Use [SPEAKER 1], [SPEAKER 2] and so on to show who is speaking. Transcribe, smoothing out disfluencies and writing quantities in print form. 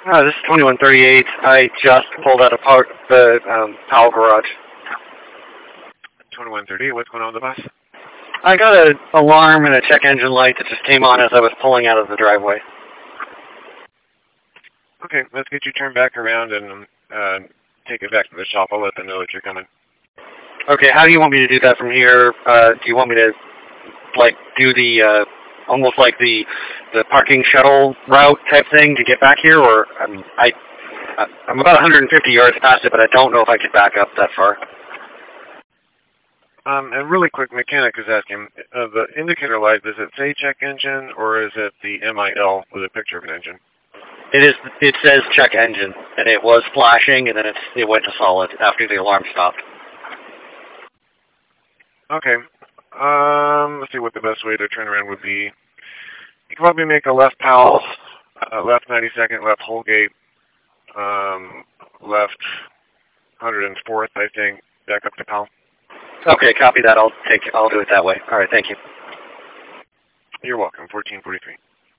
[SPEAKER 1] This is 2138. I just pulled out of the Powell garage.
[SPEAKER 2] 2138, what's going on with the bus?
[SPEAKER 1] I got an alarm and a check engine light that just came on as I was pulling out of the driveway.
[SPEAKER 2] Okay, let's get you turned back around and take it back to the shop. I'll let them know that you're coming.
[SPEAKER 1] Okay, how do you want me to do that from here? Do you want me to, like, do the, almost like the parking shuttle route type thing to get back here? Or, I'm about 150 yards past it, but I don't know if I could back up that far.
[SPEAKER 2] And really quick, mechanic is asking, the indicator light, does it say check engine, or is it the MIL with a picture of an engine?
[SPEAKER 1] It says check engine, and it was flashing, and then it went to solid after the alarm stopped.
[SPEAKER 2] Okay. Let's see what the best way to turn around would be. You can probably make a left Powell, left 92nd, left Holgate, left 104th, I think, back up to Powell.
[SPEAKER 1] Okay, copy that. I'll do it that way. All right, thank you.
[SPEAKER 2] You're welcome. 1443.